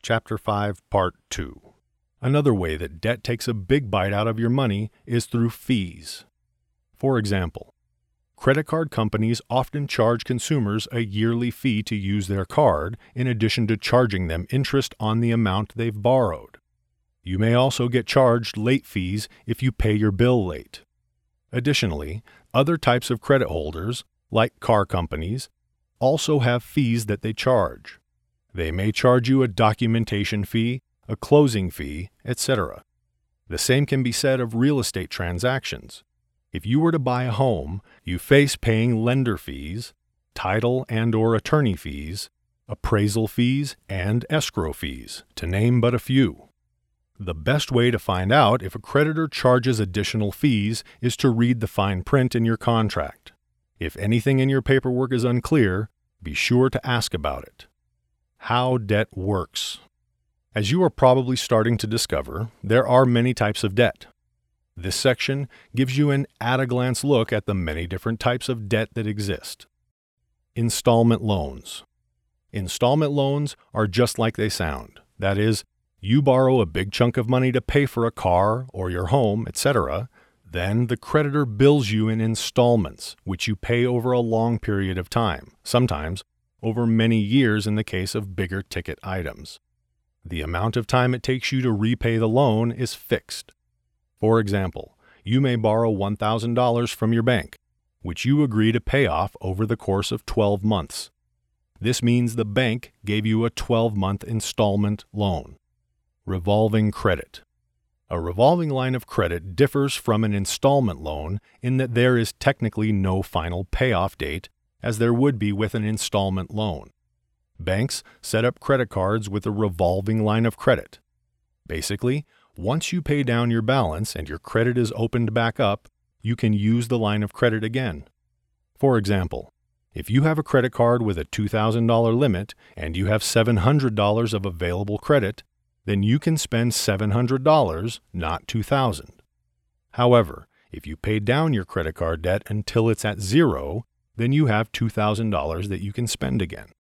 Chapter 5, Part 2. Another way that debt takes a big bite out of your money is through fees. For example, credit card companies often charge consumers a yearly fee to use their card, in addition to charging them interest on the amount they've borrowed. You may also get charged late fees if you pay your bill late. Additionally, other types of credit holders, like car companies, also have fees that they charge. They may charge you a documentation fee, a closing fee, etc. The same can be said of real estate transactions. If you were to buy a home, you face paying lender fees, title and/or attorney fees, appraisal fees, and escrow fees, to name but a few. The best way to find out if a creditor charges additional fees is to read the fine print in your contract. If anything in your paperwork is unclear, be sure to ask about it. How debt works. As you are probably starting to discover, there are many types of debt. This section gives you an at-a-glance look at the many different types of debt that exist. Installment loans. Installment loans are just like they sound. That is, you borrow a big chunk of money to pay for a car or your home, etc. Then the creditor bills you in installments, which you pay over a long period of time, sometimes over many years in the case of bigger ticket items. The amount of time it takes you to repay the loan is fixed. For example, you may borrow $1,000 from your bank, which you agree to pay off over the course of 12 months. This means the bank gave you a 12-month installment loan. Revolving credit. A revolving line of credit differs from an installment loan in that there is technically no final payoff date, as there would be with an installment loan. Banks set up credit cards with a revolving line of credit. Basically, once you pay down your balance and your credit is opened back up, you can use the line of credit again. For example, if you have a credit card with a $2,000 limit and you have $700 of available credit, then you can spend $700, not $2,000. However, if you pay down your credit card debt until it's at zero, then you have $2,000 that you can spend again.